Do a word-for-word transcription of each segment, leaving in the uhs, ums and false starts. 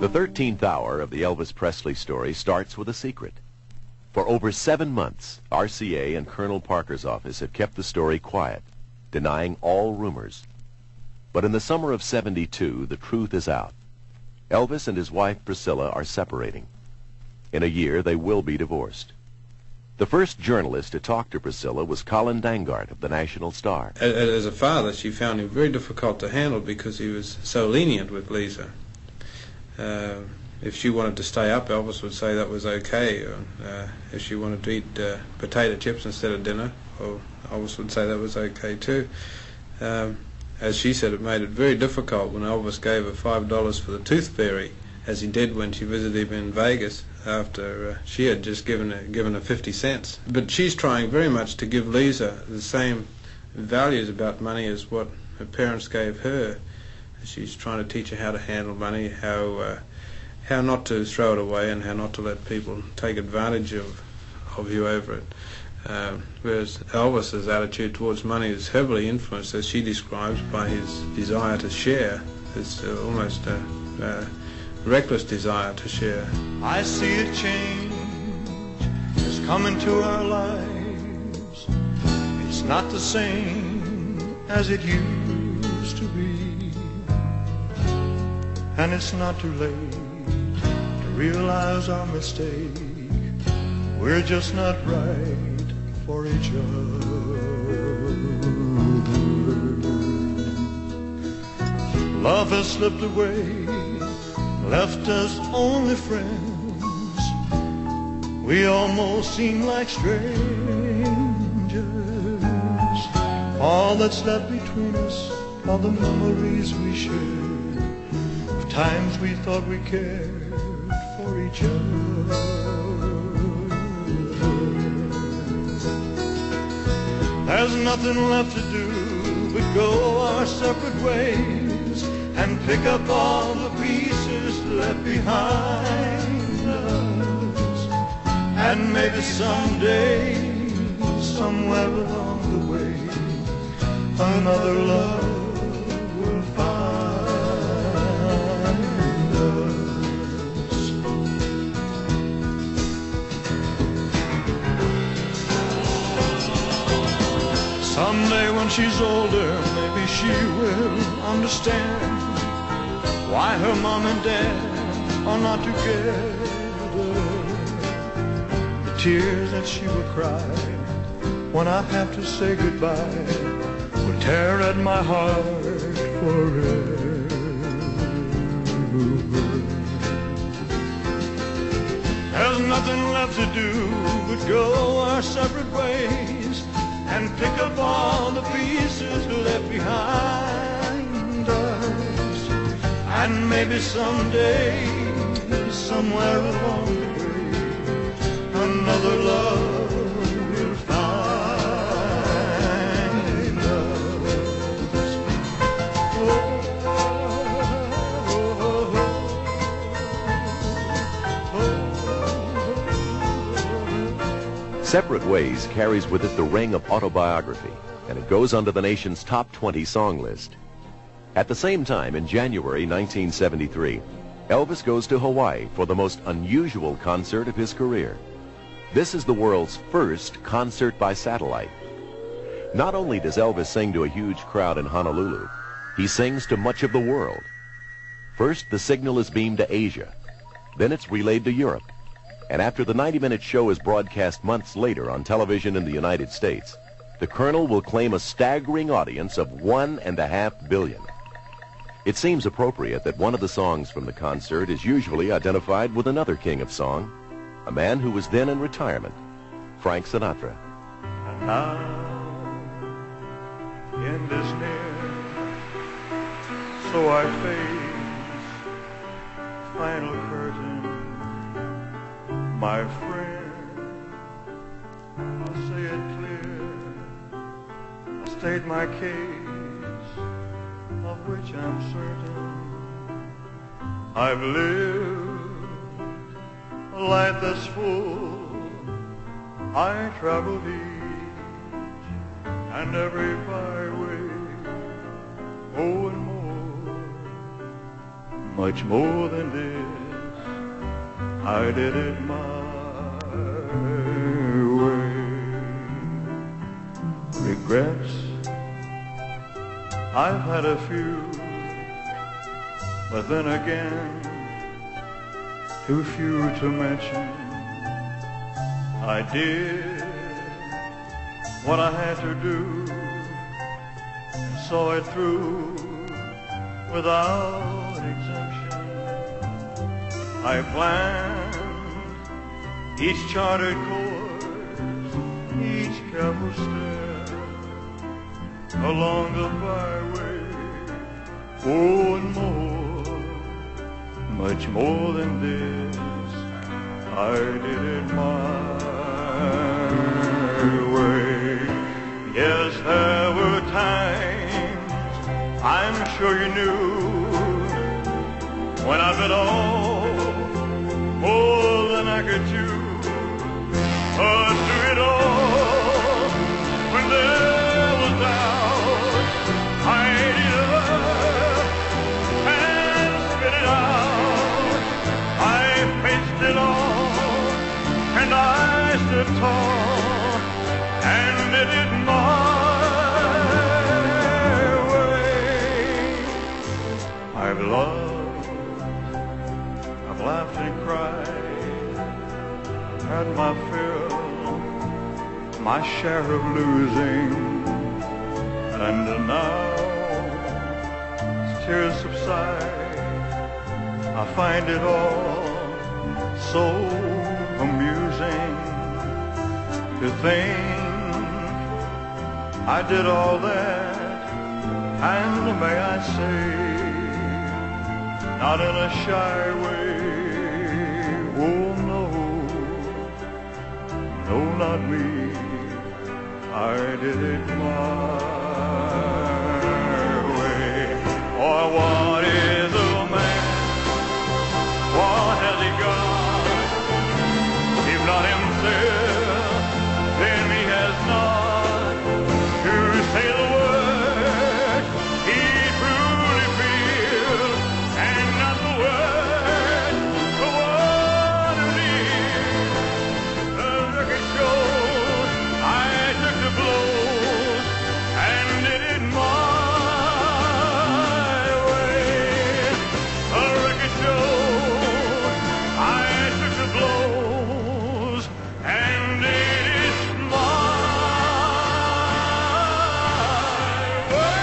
The thirteenth hour of the Elvis Presley story starts with a secret. For over seven months, R C A and Colonel Parker's office have kept the story quiet, denying all rumors. But in the summer of seventy-two, the truth is out. Elvis and his wife Priscilla are separating. In a year, they will be divorced. The first journalist to talk to Priscilla was Colin Dangart of the National Star. As a father, she found him very difficult to handle because he was so lenient with Lisa. Uh, if she wanted to stay up, Elvis would say that was okay. Or, uh, if she wanted to eat uh, potato chips instead of dinner, well, Elvis would say that was okay too. Um, as she said, it made it very difficult when Elvis gave her five dollars for the tooth fairy, as he did when she visited him in Vegas after uh, she had just given her, given her fifty cents. But she's trying very much to give Lisa the same values about money as what her parents gave her. She's trying to teach her how to handle money, how uh, how not to throw it away, and how not to let people take advantage of of you over it. Uh, whereas Elvis's attitude towards money is heavily influenced, as she describes, by his desire to share. It's uh, almost a, a reckless desire to share. I see a change has come into our lives. It's not the same as it used to be. And it's not too late to realize our mistake. We're just not right for each other. Love has slipped away, left us only friends. We almost seem like strangers. All that's left between us are the memories we share, times we thought we cared for each other. There's nothing left to do but go our separate ways and pick up all the pieces left behind us. And maybe someday, somewhere along the way, another love will find. Someday when she's older, maybe she will understand why her mom and dad are not together. The tears that she will cry when I have to say goodbye will tear at my heart forever. There's nothing left to do but go our separate ways and pick up all the pieces left behind us. And maybe someday, somewhere along the way, another love will find us. Oh, oh, oh, oh. Separate Ways carries with it the ring of autobiography, and it goes under the nation's top twenty song list. At the same time, in January nineteen seventy-three, Elvis goes to Hawaii for the most unusual concert of his career. This is the world's first concert by satellite. Not only does Elvis sing to a huge crowd in Honolulu, he sings to much of the world. First, the signal is beamed to Asia. Then it's relayed to Europe. And after the ninety-minute show is broadcast months later on television in the United States, the Colonel will claim a staggering audience of one and a half billion. It seems appropriate that one of the songs from the concert is usually identified with another king of song, a man who was then in retirement, Frank Sinatra. And now, in this near, so I face final curtain, my friend, I'll say it clear, I'll state my case, of which I'm certain. I've lived a life that's full, I traveled each and every byway, oh, and more, much more than this I did it my way. Regrets, I've had a few, but then again, too few to mention. I did what I had to do, and saw it through without exemption. I planned each charted course, each careful step along the byway. Oh, and more, much more than this, I did it my way. Yes, there were times, I'm sure you knew, when I bit off more than I could chew. But through it all, when there was doubt, I ate it up and spit it out. I faced it all, and I stood tall, and did it my way. I've loved, I've laughed and cried, had my fill, my share of losing, and now as tears subside, I find it all so amusing to think I did all that, and may I say, not in a shy way. Oh no, no, not me, I did it my way. Or what is a man? What has he got? If not himself, then he has not to say the word he truly feels, and not the word, the one who lives. The record shows I took the blows and did it my way. The record shows I took the blows and did it my way.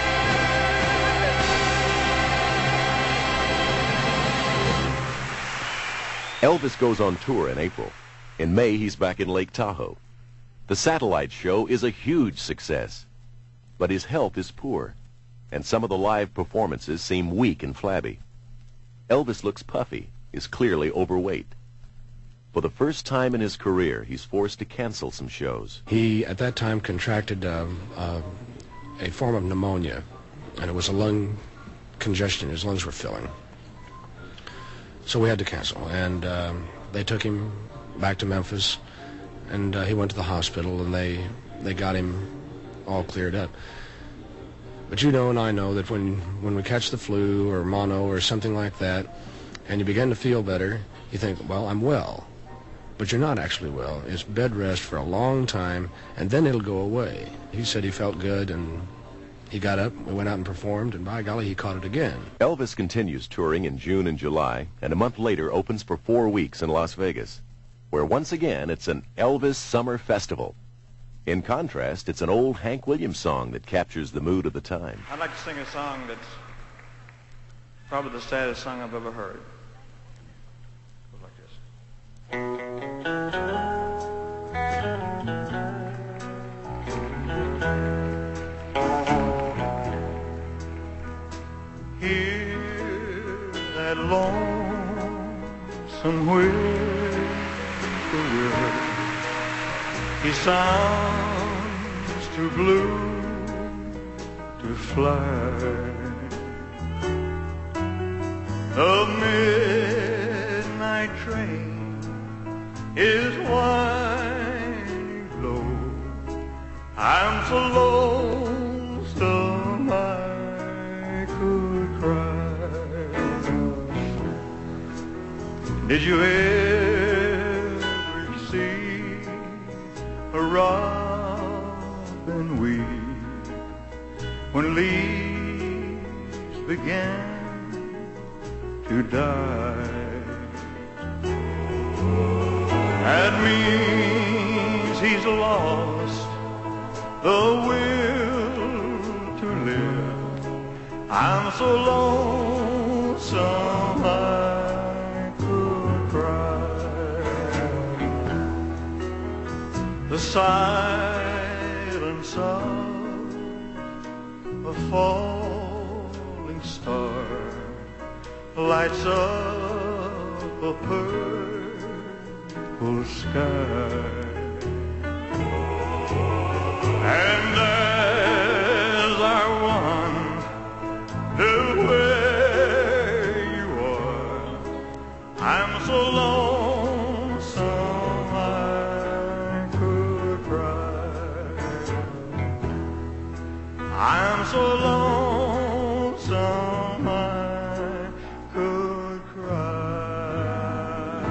Elvis goes on tour in April. In May, he's back in Lake Tahoe. The satellite show is a huge success, but his health is poor, and some of the live performances seem weak and flabby. Elvis looks puffy, is clearly overweight. For the first time in his career, he's forced to cancel some shows. He, at that time, contracted um, uh, a form of pneumonia, and it was a lung congestion. His lungs were filling. So we had to cancel, and um, they took him back to Memphis, and uh, he went to the hospital, and they, they got him all cleared up. But you know and I know that when, when we catch the flu or mono or something like that, and you begin to feel better, you think, well, I'm well. But you're not actually well. It's bed rest for a long time, and then it'll go away. He said he felt good, and he got up, we went out and performed, and by golly, he caught it again. Elvis continues touring in June and July, and a month later opens for four weeks in Las Vegas, where once again it's an Elvis Summer Festival. In contrast, it's an old Hank Williams song that captures the mood of the time. I'd like to sing a song that's probably the saddest song I've ever heard. It goes like this. Hear that lonesome whippoorwill. He sounds too blue to fly. The midnight train is winding low. I'm so lonesome I could cry. Did you ever see a robin weep when leaves began to die? That means he's lost the will to live. I'm so lonesome I could cry. The silence of a falling star lights up a purple sky. And as I wonder where you are, I'm so lonesome I could cry. I'm so lonesome I could cry.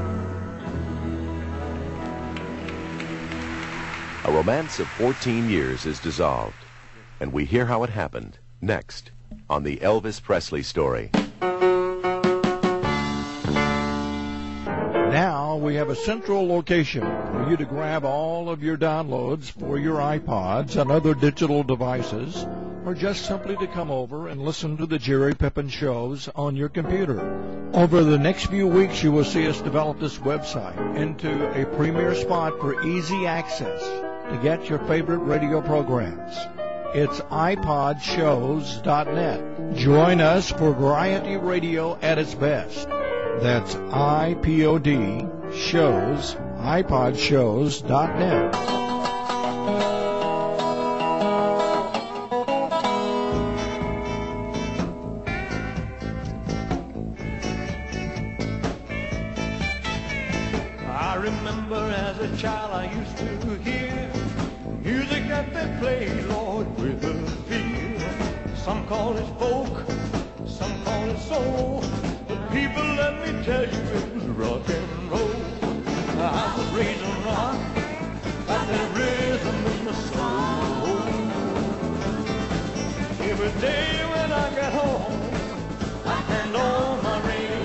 A romance of fourteen years is dissolved, and we hear how it happened next on the Elvis Presley Story. Now we have a central location for you to grab all of your downloads for your iPods and other digital devices, or just simply to come over and listen to the Jerry Pippin shows on your computer. Over the next few weeks, you will see us develop this website into a premier spot for easy access to get your favorite radio programs. It's i pod shows dot net. Join us for variety radio at its best. That's I P O D shows, i pod shows dot net. I remember as a child I used to hear music that they played, Lord, with a feel. Some call it folk, some call it soul. But people, let me tell you, it was rock and roll. I was raised on rock, got that rhythm in my soul. Every day when I get home, I hand on my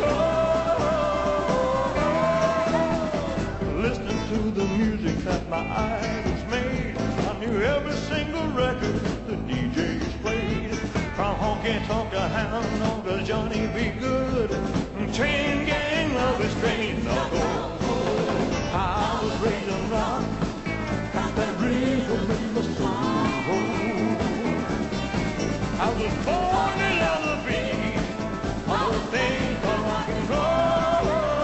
radio, listening to the music that my idols made. I knew every single record the D Js played, from Honky Tonk to Hound Dog to Johnny B. Good, Chain Gang, Love is Strange, Knuckle. I was raised on rock, got that rhythm in my soul. I was born to love the beat, all the things for rock and roll.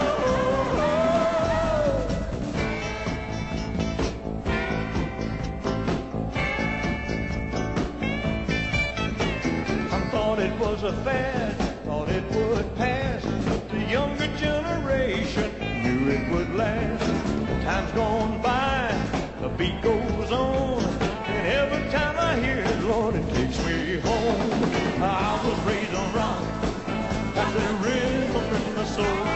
Thought it was a fad, thought it would pass. The younger generation knew it would last. Time's gone by, the beat goes on, and every time I hear it, Lord, it takes me home. I was raised on rock, got the rhythm in my soul.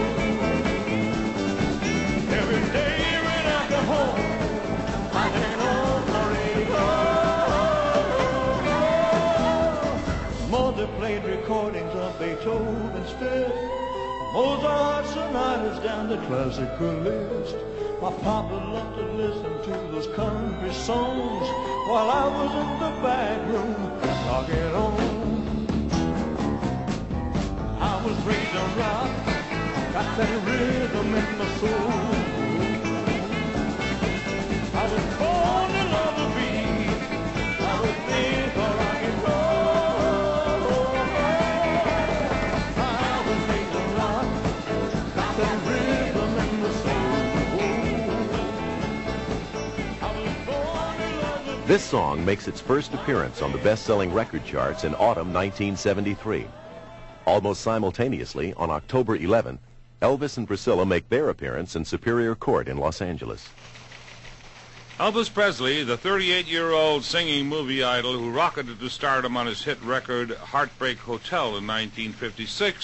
Every day when I come home, I hang on my radio. Mother played recordings of Beethoven's Fifth, Mozart sonatas down the classical list. My papa loved to listen to those country songs while I was in the back room rocking on. I was raised on rock, got that rhythm in my soul. I was born to love the beat, I was made for rock and roll. I was raised on rock, got that rhythm in my soul. I was born to love the beat. This song makes its first appearance on the best-selling record charts in autumn nineteen seventy-three. Almost simultaneously, on October eleventh, Elvis and Priscilla make their appearance in Superior Court in Los Angeles. Elvis Presley, the thirty-eight-year-old singing movie idol who rocketed to stardom on his hit record Heartbreak Hotel in nineteen fifty-six,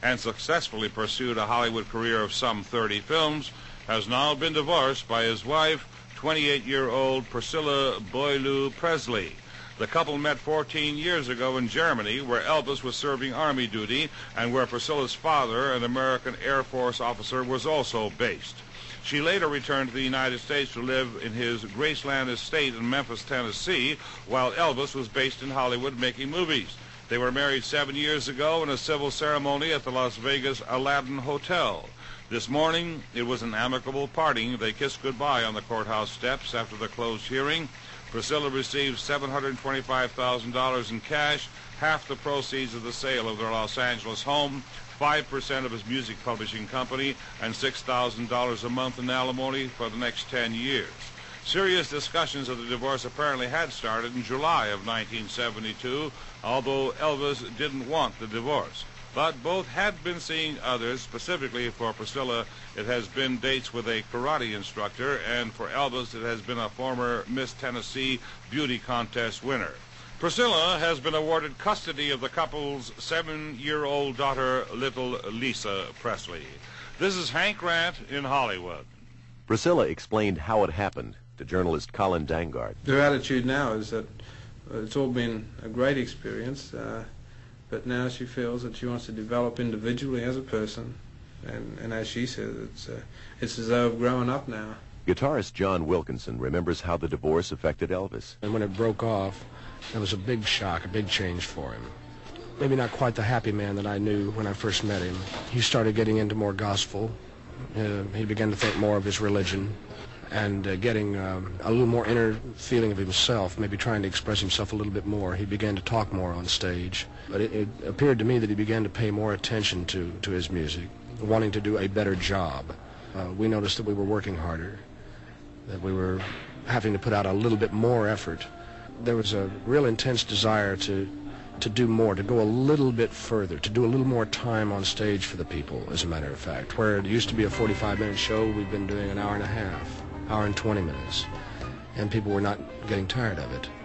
and successfully pursued a Hollywood career of some thirty films, has now been divorced by his wife, twenty-eight-year-old Priscilla Boileau Presley. The couple met fourteen years ago in Germany, where Elvis was serving Army duty and where Priscilla's father, an American Air Force officer, was also based. She later returned to the United States to live in his Graceland estate in Memphis, Tennessee, while Elvis was based in Hollywood making movies. They were married seven years ago in a civil ceremony at the Las Vegas Aladdin Hotel. This morning, it was an amicable parting. They kissed goodbye on the courthouse steps after the closed hearing. Priscilla received seven hundred twenty-five thousand dollars in cash, half the proceeds of the sale of their Los Angeles home, five percent of his music publishing company, and six thousand dollars a month in alimony for the next ten years. Serious discussions of the divorce apparently had started in July of nineteen seventy-two, although Elvis didn't want the divorce. But both had been seeing others. Specifically for Priscilla, it has been dates with a karate instructor, and for Elvis, it has been a former Miss Tennessee beauty contest winner. Priscilla has been awarded custody of the couple's seven-year-old daughter, little Lisa Presley. This is Hank Grant in Hollywood. Priscilla explained how it happened to journalist Colin Dangard. Her attitude now is that uh, it's all been a great experience, uh, but now she feels that she wants to develop individually as a person, and, and as she says, it's, uh, it's as though I've grown up now. Guitarist John Wilkinson remembers how the divorce affected Elvis. And when it broke off, it was a big shock, a big change for him. Maybe not quite the happy man that I knew when I first met him. He started getting into more gospel. Uh, he began to think more of his religion and uh, getting um, a little more inner feeling of himself, maybe trying to express himself a little bit more. He began to talk more on stage. But it, it appeared to me that he began to pay more attention to, to his music, wanting to do a better job. Uh, we noticed that we were working harder, that we were having to put out a little bit more effort. There was a real intense desire to to do more, to go a little bit further, to do a little more time on stage for the people, as a matter of fact. Where it used to be a forty-five minute show, we've been doing an hour and a half, hour and twenty minutes, and people were not getting tired of it.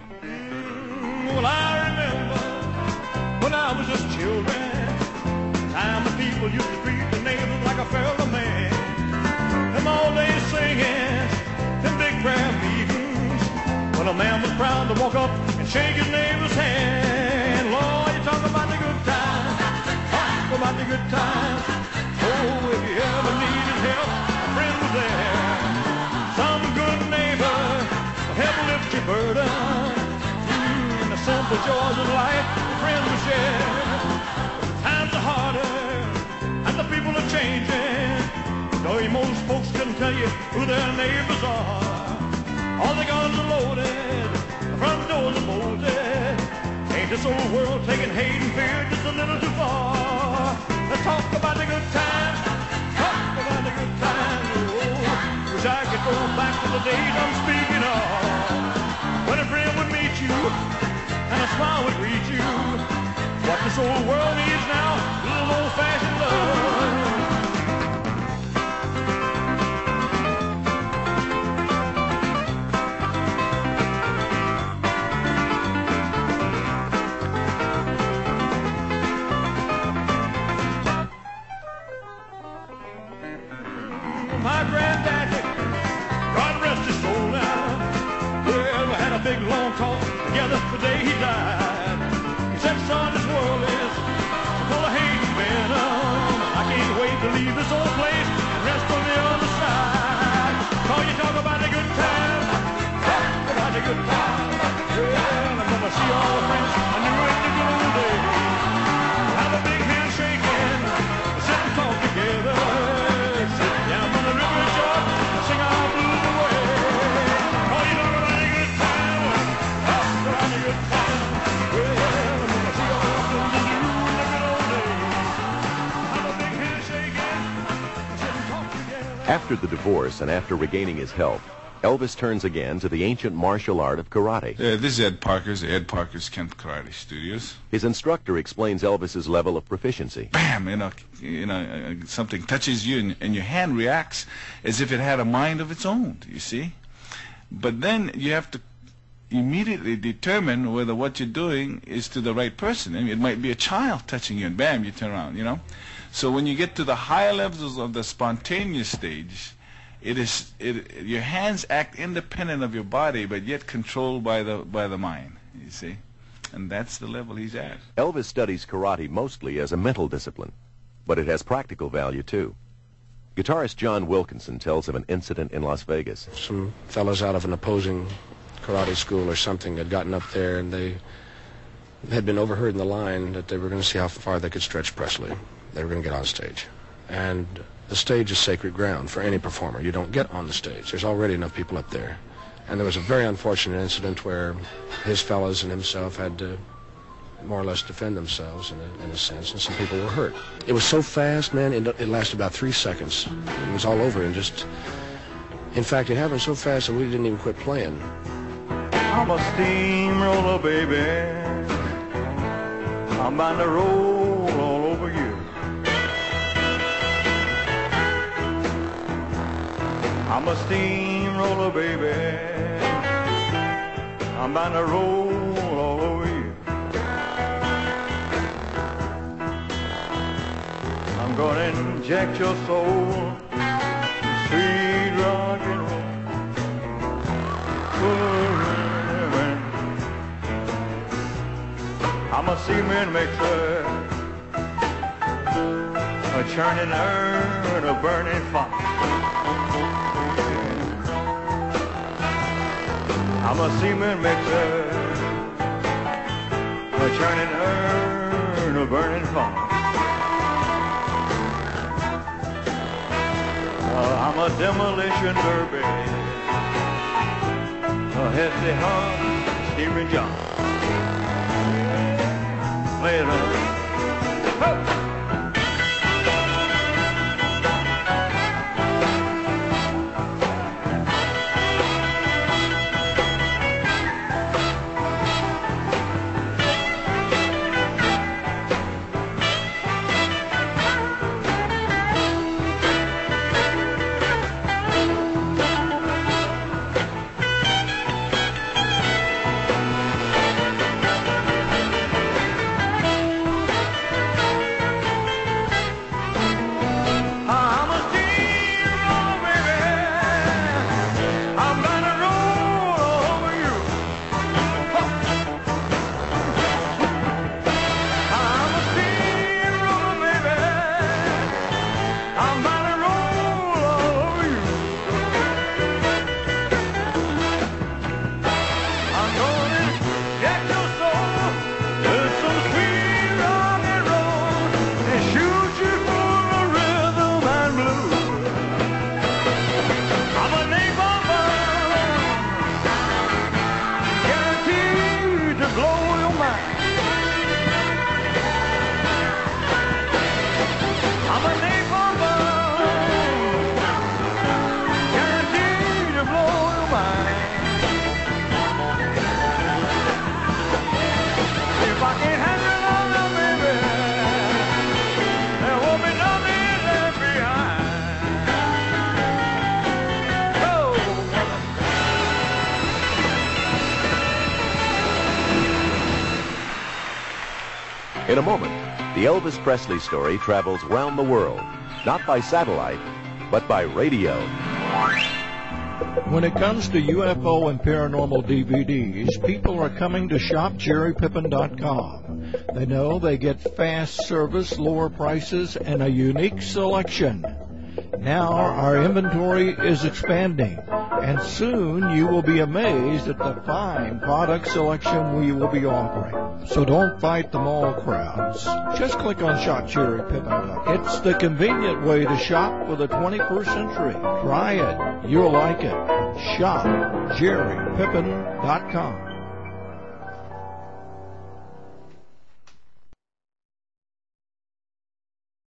Well, I remember when I was just children, time the people used to treat the neighbors like a fellow man. Them all day singing, them big prayer meetings, when a man was proud to walk up and shake his neighbor's hand. Lord, you talk about the good times, talk about the good times. Oh, if you ever needed help, a friend was there. Some good neighbor will help lift your burden. Mm, the simple joys of life, a friend will share. But the times are harder, and the people are changing. Though most folks couldn't tell you who their neighbors are. All the guns are loaded, the front doors are bolted. Ain't this old world taking hate and fear just a little too far? Let's talk about the good times, talk about the good times. Oh, wish I could go back to the days I'm speaking of, when a friend would meet you and a smile would greet you. What this old world needs now, a little old-fashioned love. My granddaddy, God rest his soul now. Well, we had a big long talk together the day he died. He said, son, this world is full of hate and venom. I can't wait to leave this old place and rest on the other side. Call you talk about the good times, talk about the good times. Well, I'm gonna see all the friends I knew in the good old days. Have a big handshake and sit and talk together. Sit down on the river shore and sing our blues away. Oh, you talk about a good time, talk about a good time. Well, I'm gonna see all the friends I knew in the good old days. Have a big handshake and sit and talk together. After the divorce and after regaining his health, Elvis turns again to the ancient martial art of karate. Uh, this is Ed Parker's, Ed Parker's Kent Karate Studios. His instructor explains Elvis's level of proficiency. Bam! You know, you know, uh, something touches you, and, and your hand reacts as if it had a mind of its own. You see, but then you have to immediately determine whether what you're doing is to the right person. I mean, it might be a child touching you, and bam, you turn around, you know. So when you get to the higher levels of the spontaneous stage, it is it, your hands act independent of your body, but yet controlled by the by the mind. You see, and that's the level he's at. Elvis studies karate mostly as a mental discipline, but it has practical value too. Guitarist John Wilkinson tells of an incident in Las Vegas. Some fellows out of an opposing karate school or something had gotten up there, and they had been overheard in the line that they were going to see how far they could stretch Presley. They were going to get on stage. And the stage is sacred ground for any performer. You don't get on the stage. There's already enough people up there. And there was a very unfortunate incident where his fellows and himself had to more or less defend themselves in a, in a sense, and some people were hurt. It was so fast, man, it, it lasted about three seconds. It was all over, and just, in fact, it happened so fast that we didn't even quit playing. I'm a steamroller, baby. I'm bound to roll all over you. I'm a steamroller, baby. I'm bound to roll all over you. I'm gonna inject your soul, sweet rock and roll. I'm a cement mixer, a churning urn, a burning fire. I'm a cement mixer, a churning urn, a burning fire. Uh, I'm a demolition derby, a hefty hunk, steering John. Play it on. Oh! In a moment, the Elvis Presley story travels round the world, not by satellite, but by radio. When it comes to U F O and paranormal D V Ds, people are coming to shop jerry pippin dot com. They know they get fast service, lower prices, and a unique selection. Now our inventory is expanding, and soon you will be amazed at the fine product selection we will be offering. So don't fight the mall crowds. Just click on Shop Jerry Pippin. It's the convenient way to shop for the twenty-first century. Try it. You'll like it. Shop jerry pippin dot com.